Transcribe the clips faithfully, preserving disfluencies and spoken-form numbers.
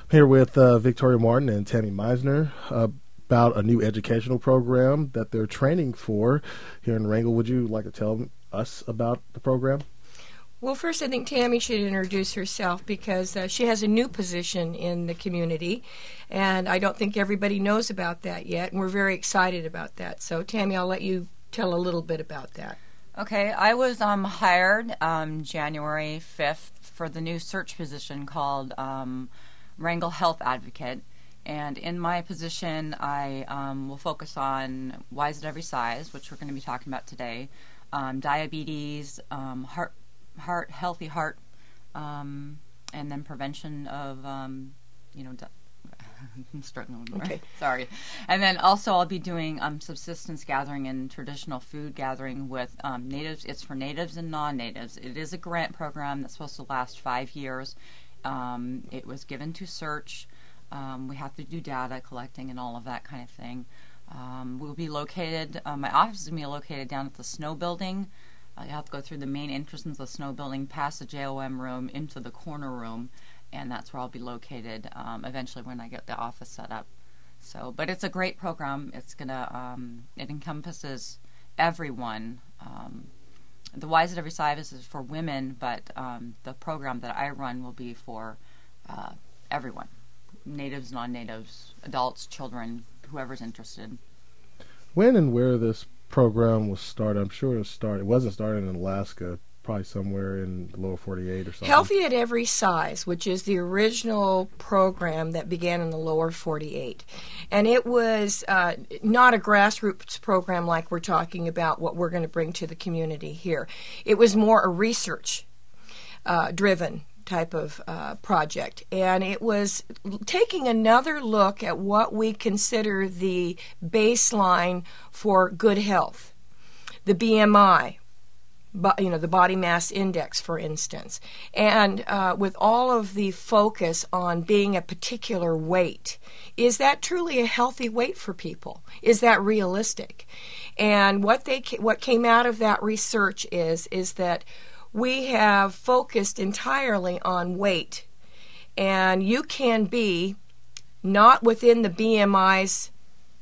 Here with uh, Victoria Martin and Tammy Meisner uh, about a new educational program that they're training for here in Wrangell. Would you like to tell us about the program? Well, first, I think Tammy should introduce herself because uh, she has a new position in the community, and I don't think everybody knows about that yet, and we're very excited about that. So, Tammy, I'll let you tell a little bit about that. Okay, I was um, hired um, January fifth for the new search position called um, Wrangell Health Advocate, and in my position, I um, will focus on Wise at Every Size, which we're going to be talking about today, um, diabetes, um, heart, heart, healthy heart, um, and then prevention of, um, you know, di- I'm struggling with Okay. Sorry. And then also I'll be doing um, subsistence gathering and traditional food gathering with um, natives. It's for natives and non-natives. It is a grant program that's supposed to last five years. Um, it was given to Search. Um, we have to do data collecting and all of that kind of thing. Um, we'll be located, uh, my office is going to be located down at the Snow Building. Uh, you have to go through the main entrance of the Snow Building, past the J O M room, into the corner room, and that's where I'll be located um, eventually when I get the office set up. So, but it's a great program. It's gonna, um, it encompasses everyone. Um, The Wise at Every Size is for women, but um, the program that I run will be for uh, everyone. Natives, non-natives, adults, children, whoever's interested. When and where this program was started? I'm sure it was started. It wasn't started in Alaska, probably somewhere in the lower forty-eight or something. Healthy at Every Size, which is the original program that began in the lower forty-eight. And it was uh, not a grassroots program like we're talking about, what we're going to bring to the community here. It was more a research uh, driven type of uh, project. And it was taking another look at what we consider the baseline for good health, the B M I, But, you know, the body mass index, for instance, and uh, with all of the focus on being a particular weight, is that truly a healthy weight for people? Is that realistic? And what they what came out of that research is is that we have focused entirely on weight, and you can be not within the B M I's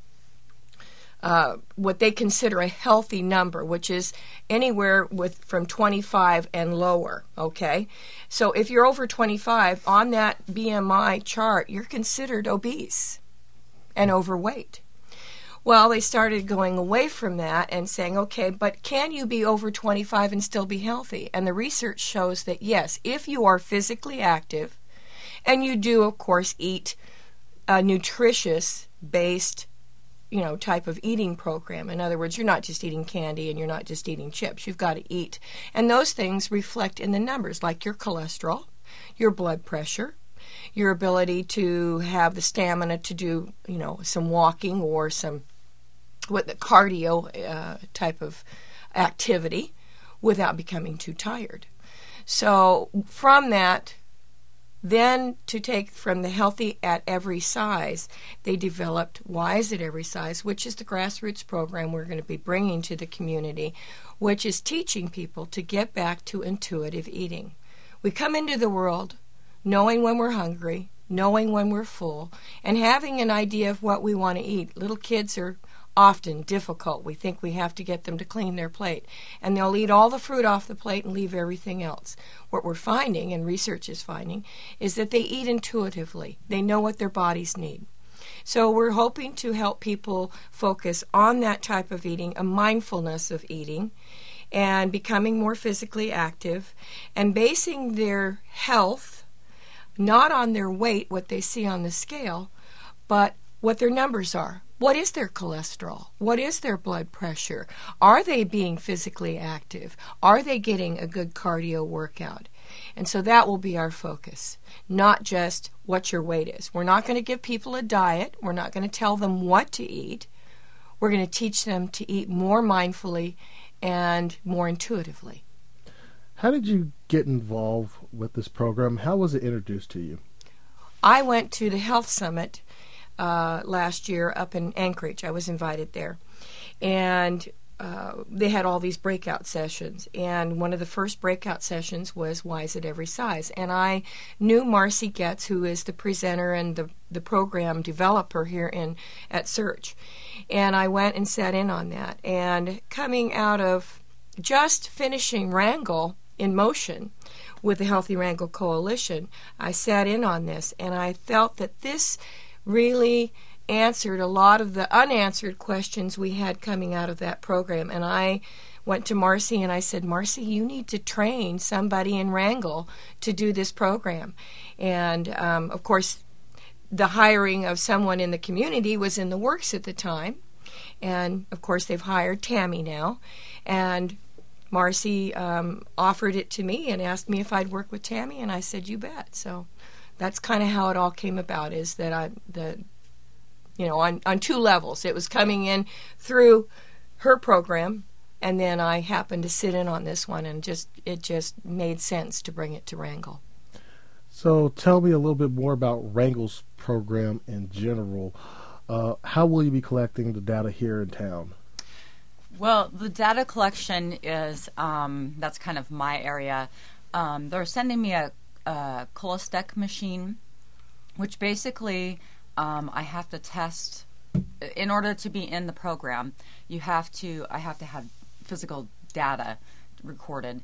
Uh, what they consider a healthy number, which is anywhere with from twenty-five and lower, okay? So if you're over twenty-five, on that B M I chart, you're considered obese and overweight. Well, they started going away from that and saying, okay, but can you be over twenty-five and still be healthy? And the research shows that, yes, if you are physically active and you do, of course, eat a nutritious-based you know, type of eating program. In other words, you're not just eating candy and you're not just eating chips. You've got to eat. And those things reflect in the numbers, like your cholesterol, your blood pressure, your ability to have the stamina to do, you know, some walking or some what the cardio uh, type of activity without becoming too tired. So from that, then to take from the Healthy at Every Size, they developed Wise at Every Size, which is the grassroots program we're going to be bringing to the community, which is teaching people to get back to intuitive eating. We come into the world knowing when we're hungry, knowing when we're full, and having an idea of what we want to eat. Little kids are often difficult. We think we have to get them to clean their plate, and they'll eat all the fruit off the plate and leave everything else. What we're finding, and research is finding, is that they eat intuitively. They know what their bodies need. So we're hoping to help people focus on that type of eating, a mindfulness of eating, and becoming more physically active, and basing their health not on their weight, what they see on the scale, but what their numbers are. What is their cholesterol? What is their blood pressure? Are they being physically active? Are they getting a good cardio workout? And so that will be our focus, not just what your weight is. We're not going to give people a diet. We're not going to tell them what to eat. We're going to teach them to eat more mindfully and more intuitively. How did you get involved with this program? How was it introduced to you? I went to the Health Summit uh, last year up in Anchorage. I was invited there. And uh, they had all these breakout sessions, and one of the first breakout sessions was Why Is It Every Size? And I knew Marcy Getz, who is the presenter and the, the program developer here in at Search, and I went and sat in on that. And coming out of just finishing Wrangle in Motion with the Healthy Wrangle Coalition, I sat in on this, and I felt that this really answered a lot of the unanswered questions we had coming out of that program. And I went to Marcy and I said, Marcy, you need to train somebody in Wrangle to do this program. And um, of course, the hiring of someone in the community was in the works at the time. And of course, they've hired Tammy now. And Marcy um, offered it to me and asked me if I'd work with Tammy, and I said, you bet. So that's kind of how it all came about, is that I, the you know, on, on two levels. It was coming in through her program, and then I happened to sit in on this one, and just it just made sense to bring it to Wrangle. So tell me a little bit more about Wrangle's program in general. Uh, how will you be collecting the data here in town? Well, the data collection is, um, that's kind of my area. Um, they're sending me a, a Cholestech machine, which basically um, I have to test. In order to be in the program, you have to, I have to have physical data recorded.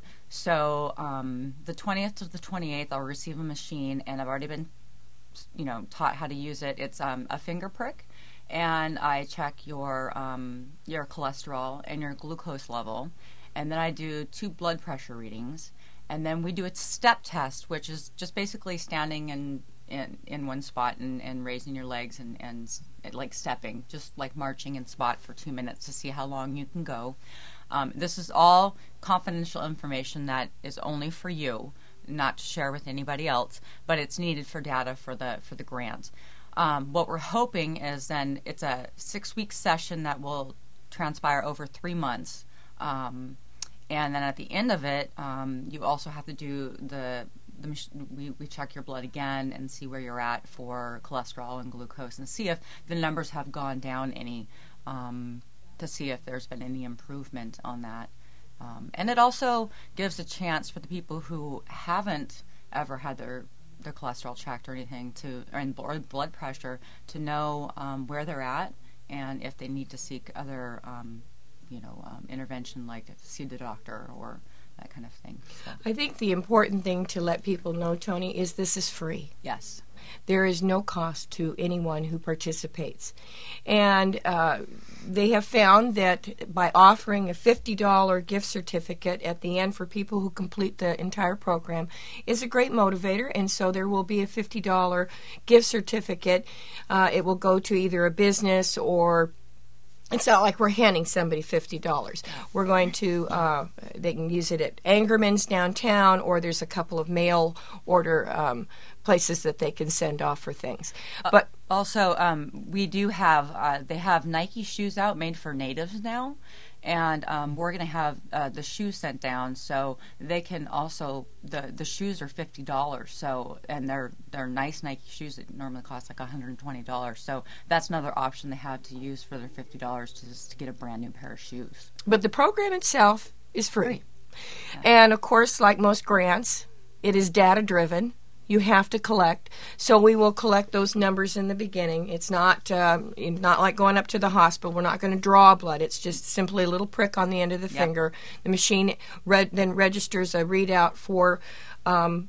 So um, the twentieth to the twenty-eighth, I'll receive a machine, and I've already been, you know, taught how to use it. It's um, a finger prick, and I check your um, your cholesterol and your glucose level, and then I do two blood pressure readings, and then we do a step test, which is just basically standing in in, in one spot and, and raising your legs and, and like stepping, just like marching in spot for two minutes to see how long you can go. Um, this is all confidential information that is only for you, not to share with anybody else, but it's needed for data for the for the grant. Um, what we're hoping is then it's a six-week session that will transpire over three months. Um, and then at the end of it, um, you also have to do the, the mach- we, we check your blood again and see where you're at for cholesterol and glucose and see if the numbers have gone down any, um, to see if there's been any improvement on that. Um, and it also gives a chance for the people who haven't ever had their their cholesterol checked or anything to, or, in, or blood pressure, to know um, where they're at and if they need to seek other, um, you know, um, intervention, like to see the doctor or that kind of thing. So. I think the important thing to let people know, Tony, is this is free. Yes. There is no cost to anyone who participates. And uh, they have found that by offering a fifty dollars gift certificate at the end for people who complete the entire program is a great motivator, and so there will be a fifty dollars gift certificate. Uh, it will go to either a business or it's not like we're handing somebody fifty dollars. We're going to, uh, they can use it at Angerman's downtown, or there's a couple of mail order um, places that they can send off for things. But uh, also, um, we do have, uh, they have Nike shoes out made for natives now, and um, we're going to have uh, the shoes sent down, so they can also, the, the shoes are fifty dollars, so, and they're they're nice Nike shoes that normally cost like one hundred twenty dollars, so that's another option they have to use for their fifty dollars to just to get a brand new pair of shoes. But the program itself is free. free. Yeah. And of course, like most grants, it is data driven. You have to collect, so we will collect those numbers in the beginning. It's not um, not like going up to the hospital. We're not going to draw blood. It's just simply a little prick on the end of the yep. finger. The machine re- then registers a readout for um,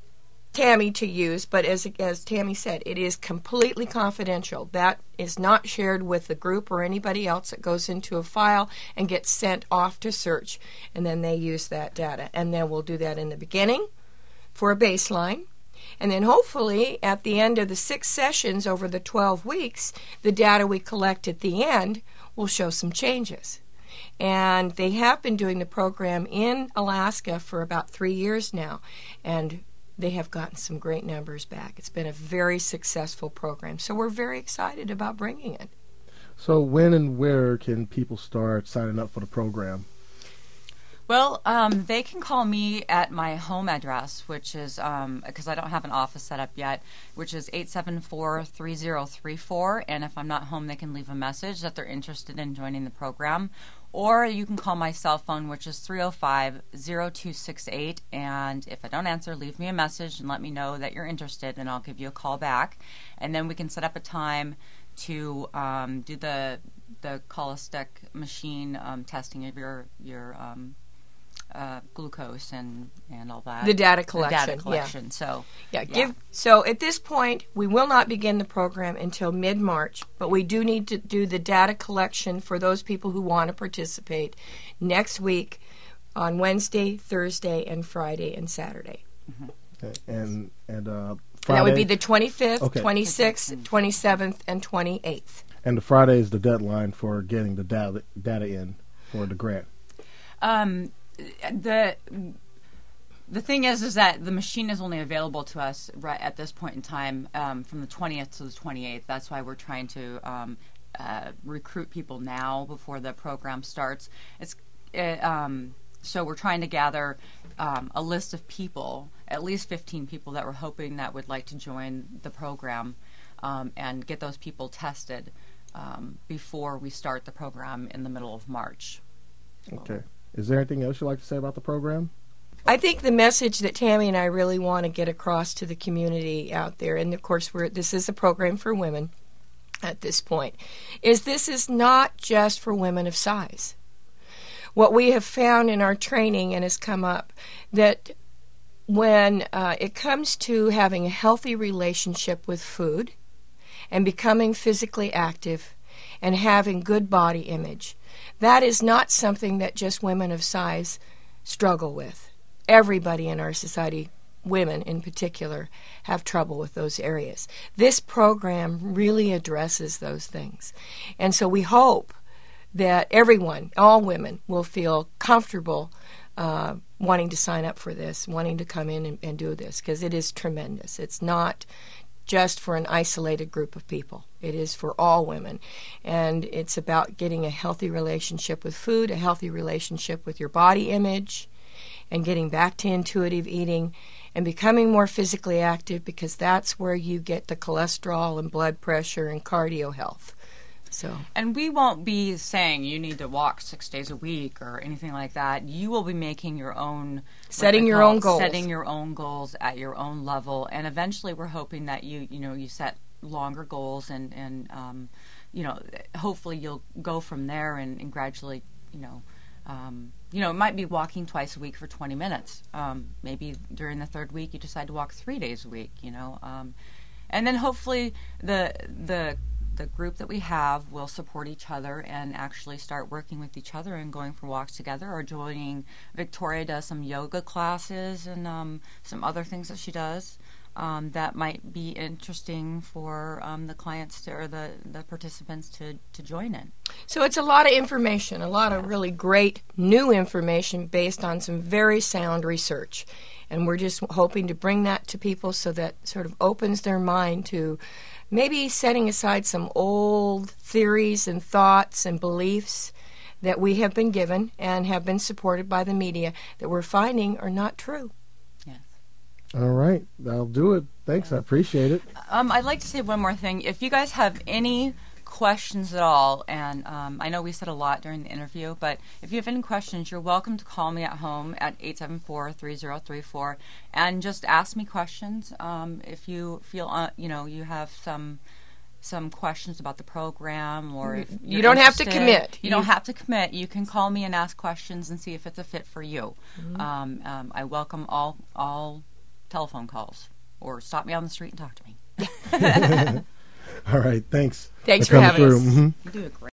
Tammy to use, but as as Tammy said, it is completely confidential. That is not shared with the group or anybody else. It goes into a file and gets sent off to Search, and then they use that data. And then we'll do that in the beginning for a baseline. And then hopefully at the end of the six sessions over the twelve weeks, the data we collect at the end will show some changes. And they have been doing the program in Alaska for about three years now, and they have gotten some great numbers back. It's been a very successful program, so we're very excited about bringing it. So when and where can people start signing up for the program? Well, um, they can call me at my home address, which is, because I don't have an office set up yet, which is eight seven four, three zero three four. And if I'm not home, they can leave a message that they're interested in joining the program. Or you can call my cell phone, which is three oh five, oh two six eight. And if I don't answer, leave me a message and let me know that you're interested, and I'll give you a call back. And then we can set up a time to um, do the the cholestick machine um, testing of your your um, uh, glucose and, and all that. The data collection. The data collection. Yeah. So yeah, yeah. Give. So at this point, we will not begin the program until mid-March, but we do need to do the data collection for those people who want to participate next week on Wednesday, Thursday, and Friday and Saturday. Mm-hmm. Okay. And and uh, And that would be the twenty-fifth, okay. twenty-sixth, twenty-seventh, and twenty-eighth. And the Friday is the deadline for getting the data data in for the grant. Um, the the thing is, is that the machine is only available to us right at this point in time um, from the twentieth to the twenty-eighth. That's why we're trying to um, uh, recruit people now before the program starts. It's it, um, so we're trying to gather um, a list of people, at least fifteen people that we're hoping that would like to join the program, um, and get those people tested um, before we start the program in the middle of March. Okay. Is there anything else you'd like to say about the program? I think the message that Tammy and I really want to get across to the community out there, and of course we're, this is a program for women at this point, is this is not just for women of size. What we have found in our training, and has come up, that when uh, it comes to having a healthy relationship with food and becoming physically active and having good body image, that is not something that just women of size struggle with. Everybody in our society, women in particular, have trouble with those areas. This program really addresses those things. And so we hope that everyone, all women, will feel comfortable uh, wanting to sign up for this, wanting to come in and, and do this, because it is tremendous. It's not just for an isolated group of people. It is for all women. And it's about getting a healthy relationship with food, a healthy relationship with your body image, and getting back to intuitive eating and becoming more physically active, because that's where you get the cholesterol and blood pressure and cardio health. So, and we won't be saying you need to walk six days a week or anything like that. You will be making your own, setting your own goals, setting your own goals at your own level, and eventually we're hoping that you, you know, you set longer goals, and and um, you know, hopefully you'll go from there and, and gradually, you know, um, you know, it might be walking twice a week for twenty minutes. Um, maybe during the third week you decide to walk three days a week. You know, um, and then hopefully the the the group that we have will support each other and actually start working with each other and going for walks together, or joining. Victoria does some yoga classes and um, some other things that she does um, that might be interesting for um, the clients to, or the, the participants to, to join in. So it's a lot of information, a lot of really great new information based on some very sound research. And we're just hoping to bring that to people so that sort of opens their mind to maybe setting aside some old theories and thoughts and beliefs that we have been given and have been supported by the media that we're finding are not true. Yes. All right. That'll do it. Thanks. I appreciate it. Um, I'd like to say one more thing. If you guys have any questions at all, and um, I know we said a lot during the interview, but if you have any questions, you're welcome to call me at home at eight seven four, three zero three four and just ask me questions. Um, if you feel, uh, you know, you have some some questions about the program, or if you don't have to commit. You, you don't have to commit. You can call me and ask questions and see if it's a fit for you. Mm-hmm. Um, um, I welcome all all telephone calls, or stop me on the street and talk to me. All right, thanks. Thanks for, for having us. Mm-hmm. You do a great